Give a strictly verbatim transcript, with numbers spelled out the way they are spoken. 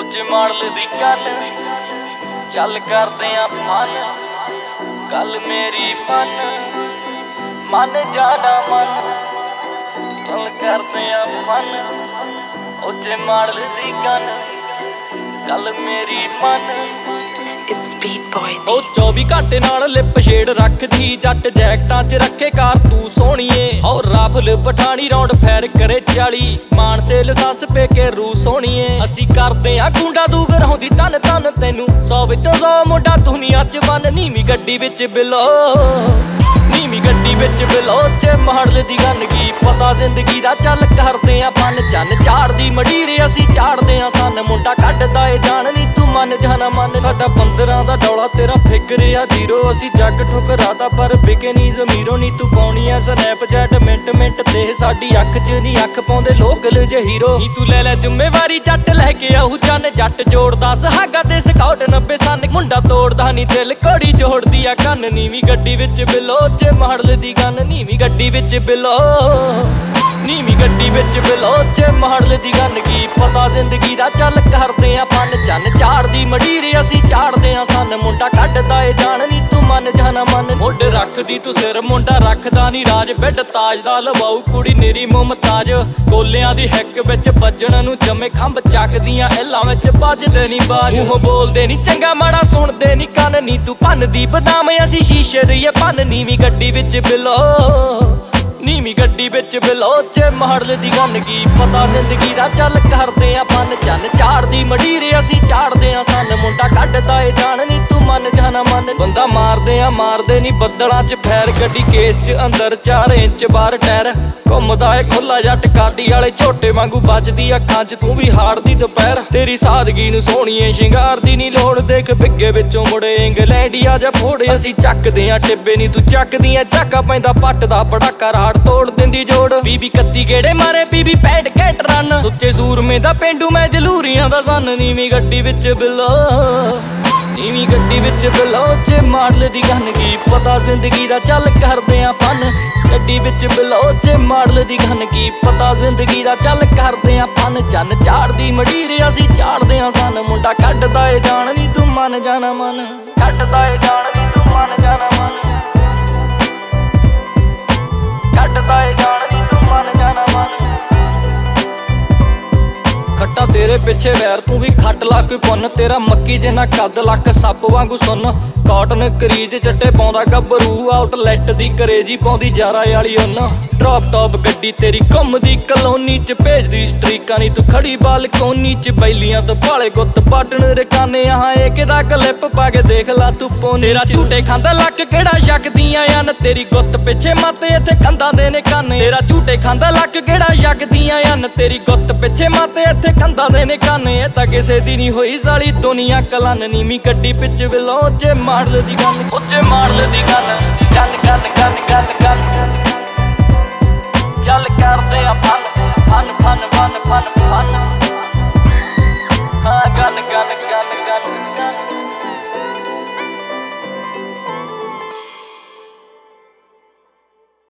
ਉੱਚੇ ਮਾਡਲ ਦੀ ਗੱਲ ਚੱਲ ਕਰਦੇ ਆ ਫਨ ਗੱਲ ਮੇਰੀ ਮਨ ਮਨ ਜਾਣਾ ਮਨ ਚੱਲ ਕਰਦੇ ਆ ਫਨ ਉੱਚੇ ਮਾਡਲ ਦੀ ਗੱਲ ਗੱਲ ਮੇਰੀ ਮਨ It's Beat Boy ਉਹ ਚੌਵੀ ਘੰਟੇ ਨਾਲ ਲਿਪ ਸ਼ੇਡ ਰੱਖਦੀ ਜੱਟ ਜੈਕਟਾਂ 'ਚ ਰੱਖੇ ਕਾਰ ਤੂੰ ਸੋਹਣੀਏ ਔਰ ਰਾਫਲ ਪਠਾਣੀ ਰੌਂਡ ਫੈਰ ਕਰੇ ਚਾਲੀ ਮਾਨਸੇ ਲਾਇਸੈਂਸ ਪੇ ਕੇ ਰੂ ਸੋਹਣੀਏ ਅਸੀਂ ਕਰਦੇ ਆ ਗੁੰਡਾ ਦੂ ਗਰਾਉਂਦੀ ਤਨ ਤਨ ਤੈਨੂੰ ਸੌ ਵਿੱਚੋਂ ਸੌ ਮੁੰਡਾ ਦੁਨੀਆ 'ਚ ਬੰਨ ਨੀਵੀਂ ਗੱਡੀ ਵਿੱਚ ਬਿਲੋ ਨੀਵੀਂ ਗੱਡੀ ਵਿੱਚ ਬਿਲੋ ਚ ਮਾਡਲ ਦੀ ਗੰਨ ਕੀ ਪਤਾ ਜ਼ਿੰਦਗੀ ਦਾ ਚੱਲ ਕਰਦੇ ਆ ਫਨ ਚੰਨ ਝਾੜਦੀ ਮਡੀਰੇ ਅਸੀਂ ਝਾੜਦੇ ਆ ਸੰਨ ਮੁੰਡਾ ਕੱਢਦਾ ਏ ਜਾਣ ਨੀ ਤੂੰ ਮਨ ਜਾਣਾ ਮਨ ਸਾਡਾ ਪੰਦਰਾਂ ਦਾ ਡੌਲਾ ਤੇਰਾ ਫਿਕਰ ਆ ਜ਼ੀਰੋ ਅਸੀਂ ਜੱਗ ਠੁਕਰਾਦਾ ਪਰ ਵਿਕੇ ਨੀ ਜ਼ਮੀਰੋ ਨੀ ਤੂੰ ਪਾਉਣੀ ਆ ਸਨੈਪਚੈਟ ਮਿੰਟ ਮਿੰਟ ਤੇ ਸਾਡੀ ਅੱਖ 'ਚ ਨੀ ਅੱਖ ਪਾਉਂਦੇ ਲੋਕਲ ਜੇ ਹੀਰੋ ਨੀ ਤੂੰ ਲੈ ਲੈ ਜ਼ਿੰਮੇਵਾਰੀ ਜੱਟ ਲੈ ਕੇ ਆਉ ਚੰਨ ਜੱਟ ਜੋੜਦਾ ਸੁਹਾਗਾ ਤੇ ਸਕਾਊਟ ਨੱਬੇ ਸੰਨ ਮੁੰਡਾ ਤੋੜਦਾ ਨੀ ਦਿਲ ਘੋੜੀ ਜੋੜਦੀ ਆ ਕੰਨ ਨੀਵੀਂ ਗੱਡੀ ਵਿੱਚ ਬਿਲੋ ਚ ਮਾਡਲ ਦੀ ਗੰਨ ਨੀਵੀਂ ਗੱਡੀ ਵਿੱਚ ਬਿਲੋ ਨੀਵੀਂ ਗੱਡੀ ਵਿੱਚ ਬਿਲੋ ਚ ਮਾਡਲ ਦੀ ਗੰਨ ਕੀ ਪਤਾ ਜ਼ਿੰਦਗੀ ਦਾ ਚੱਲ ਕਰਦੇ ਆ ਫਨ ਚੰਨ ਝਾੜਦੀ ਮਡੀਰੇ ਅਸੀਂ ਝਾੜਦੇ ਆ ਸੰਨ ਮੁੰਡਾ ਕੱਢਦਾ ਏ ਜਾਣ ਨੀ ਤੂੰ ਮਨ ਜਾਣਾ ਮਨ ਮੋਢੇ ਰੱਖਦੀ ਤੂੰ ਸਿਰ ਮੁੰਡਾ ਰੱਖਦਾ ਨੀ ਰਾਜ ਬਿੱਡ ਤਾਜ ਦਾ ਲਵਾਉ ਕੁੜੀ ਨੀਰੀ ਮੁਮਤਾਜ ਗੋਲਿਆਂ ਦੀ ਹਿੱਕ ਵਿੱਚ ਵੱਜਣ ਨੂੰ ਜੰਮੇ ਖੰਭ ਚੱਕਦੀਆਂ ਇੱਲਾਂ ਵਿੱਚ ਵੱਜਦੇ ਨੀ ਬਾਜ ਮੂੰਹੋਂ ਬੋਲਦੇ ਨੀ ਚੰਗਾ ਮਾੜਾ ਸੁਣਦੇ ਨੀ ਕੰਨ ਨੀ ਤੂੰ ਭੰਨਦੀ ਬਦਾਮ ਅਸੀਂ ਸ਼ੀਸ਼ੇ ਦੀ ਭੰਨ ਨੀਵੀਂ ਗੱਡੀ ਵਿੱਚ ਬਿਲੋ ਨੀਵੀਂ ਗੱਡੀ ਵਿੱਚ ਬਿਲੋ ਚ ਮਾਡਲ ਦੀ ਗੰਨ ਕੀ ਪਤਾ ਜ਼ਿੰਦਗੀ ਦਾ ਚੱਲ ਕਰਦੇ ਆ ਫਨ ਚੰਨ ਝਾੜਦੀ ਮਡੀਰੇ ਅਸੀਂ ਝਾੜਦੇ ਆ ਸੰਨ ਮੁੰਡਾ ਕੱਢਦਾ ਏ ਜਾਣ ਨੀ ਤੂੰ ਮਨ ਜਾਣਾ ਮਨ ਬੰਦਾ ਮਾਰਦੇ ਆ ਮਾਰਦੇ ਨੀ ਬੱਦਲਾਂ 'ਚ ਫੈਰ ਗੱਡੀ ਕੇਸ 'ਚ ਅੰਦਰ ਚਾਰ ਇੰਚ ਬਾਹਰ ਟਾਇਰ ਘੁੰਮਦਾ ਏ ਖੁੱਲਾ ਜੱਟ ਕਾਡੀ ਵਾਲੇ ਝੋਟੇ ਵਾਂਗੂ ਵੱਜਦੀ ਅੱਖਾਂ 'ਚ ਤੂੰ ਵੀ ਹਾਰਦੀ ਦੁਪਹਿਰ ਤੇਰੀ ਸਾਦਗੀ ਨੂੰ ਸੋਹਣੀਏ ਸ਼ਿੰਗਾਰ ਦੀ ਨੀ ਲੋੜ ਦੇਖ ਬਿੱਗੇ ਵਿੱਚੋਂ ਮੁੜੇ ਇੰਗਲੈਂਡੀਆ ਜਾਂ ਫੋੜੇ ਅਸੀਂ ਚੱਕਦੇ ਆ ਟਿੱਬੇ ਨੀ ਤੂੰ ਚੱਕਦੀ ਆ ਝਾਕਾ ਪੈਂਦਾ ਪੱਟ ਦਾ ਪੜਾਕਾ ਰਾੜ ਤੋੜ ਦਿੰਦੀ ਜੋੜ ਬੀਬੀ ਕੱਤੀ ਗੇੜੇ ਮਾਰੇ ਬੀਬੀ ਪੈਂਟ ਘੈਂਟ ਰਨ ਸੁੱਚੇ ਸੂਰਮੇ ਦਾ ਪਿੰਡੂ ਮੈਂ ਜਲੂਰੀਆਂ ਦਾ ਸੰਨ ਨੀਵੀਂ ਗੱਡੀ ਵਿੱਚ ਬਿਲੋ ਨੀਵੀਂ ਗੱਡੀ ਵਿੱਚ ਬਿਲੋ ਚ ਮਾਡਲ ਦੀ ਗੰਨ ਕੀ ਪਤਾ ਜ਼ਿੰਦਗੀ ਦਾ ਚੱਲ ਕਰਦੇ ਆ ਫਨ ਗੱਡੀ ਵਿੱਚ ਬਿਲੋ ਚ ਮਾਡਲ ਦੀ ਗੰਨ ਕੀ ਪਤਾ ਜ਼ਿੰਦਗੀ ਦਾ ਚੱਲ ਕਰਦੇ ਆ ਫਨ ਚੰਨ ਝਾੜਦੀ ਮਡੀਰੇ ਅਸੀਂ ਝਾੜਦੇ ਆ ਸੰਨ ਮੁੰਡਾ ਕੱਢਦਾ ਏ ਜਾਣ ਨੀ ਤੂੰ ਮਨ ਜਾਣਾ ਮਨ ਕੱਢਦਾ ਏ ਜਾਣ ਨੀ ਤੂੰ ਮਨ ਜਾਣਾ ਮਨ ਕੱਢਦਾ ਏ ਜਾਣ ਨੀ ਤੂੰ ਮਨ ਜਾਣਾ ਮਨ ਖੱਟਾ ਤੇਰੇ ਪਿੱਛੇ ਵੈਰ ਤੂੰ ਵੀ ਖੱਟ ਲਾ ਕੋਈ ਪੁੰਨ ਤੇਰਾ ਮੱਕੀ ਜਿੰਨਾ ਕੱਦ ਲੱਕ ਸੱਪ ਵਾਂਗੂ ਸੁੰਨ ਕਾਟਨ ਕਰੀਜ ਚੱਟੇ ਪਾਉਂਦਾ ਗੱਭਰੂ ਆਊਟਲੈਟ ਦੀ ਕਰੇਜੀ ਪਾਉਂਦੀ ਜਾਰਾ ਵਾਲੀ ਉਨ ਡ੍ਰੌਪ ਟੌਪ ਗੱਡੀ ਤੇਰੀ ਘੁੰਮਦੀ ਕਲੋਨੀ 'ਚ ਭੇਜਦੀ ਸਟਰੀਕਾਂ ਨੀ ਤੂੰ ਖੜੀ ਬਾਲਕੋਨੀ 'ਚ ਬੈਲੀਆਂ ਤੋਂ ਭਾਲੇ ਗੁੱਤ ਪਾਟਣ ਰਕਾਨੇ ਆਹ ਏ ਕਿਦਾ ਕਲਿੱਪ ਪਾ ਕੇ ਦੇਖ ਲਾ ਤੂੰ ਪੋਨੀ ਤੇਰਾ ਝੂਟੇ ਖਾਂਦਾ ਲੱਕ ਕਿਹੜਾ ਛਕਦੀਆਂ ਹਨ ਤੇਰੀ ਗੁੱਤ ਪਿੱਛੇ ਮਾਤੇ ਇੱਥੇ ਕੰਧਾਂ ਦੇ ਨੇ ਕੰਨ ਤੇਰਾ ਝੂਟੇ ਖਾਂਦਾ ਲੱਕ ਕਿਹੜਾ ਛਕਦੀਆਂ ਹਨ ਤੇਰੀ ਗੁੱਤ ਪਿੱਛੇ ਮਾਤੇ ਇੱਥੇ ਕੰਧਾਂ ਦੇ ਨੇ ਕੰਨ ਇਹ ਤਾਂ ਕਿਸੇ ਦੀ ਨੀ ਹੋਈ ਸਾਲੀ ਦੁਨੀਆ ਕਲਨ ਨੀਵੀਂ ਗੱਡੀ ਵਿੱਚ ਬਿਲੋ ਚ ਮਾਡਲ ਦੀ ਗੰਨ ਉੱਚੇ ਮਾਡਲ ਦੀ gun gun gun gun gun gun ਚੱਲ ਕਰਦੇ ਆ fun fun fun fun fun fun ਹਾਂ ਗੰਨ ਗੰਨ